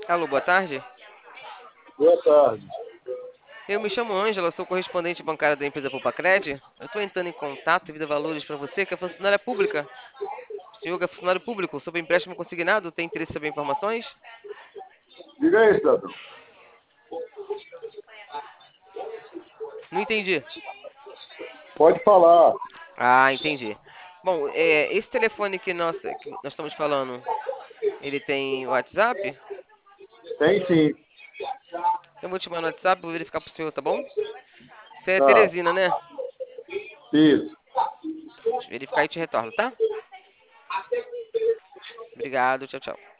Alô, boa tarde. Boa tarde. Eu me chamo Ângela, sou correspondente bancária da empresa Popacred. Eu estou entrando em contato devido a valores para você, que é funcionária pública. O senhor que é funcionário público, sobre empréstimo consignado, tem interesse em saber informações? Diga aí, cidadão. Não entendi. Pode falar. Ah, entendi. Bom, esse telefone que nós estamos falando, ele tem WhatsApp? Tem sim. Eu vou te mandar no WhatsApp, vou verificar pro senhor, tá bom? Você é Tá. Teresina, né? Isso. Deixa eu verificar e te retorno, tá? Obrigado, tchau, tchau.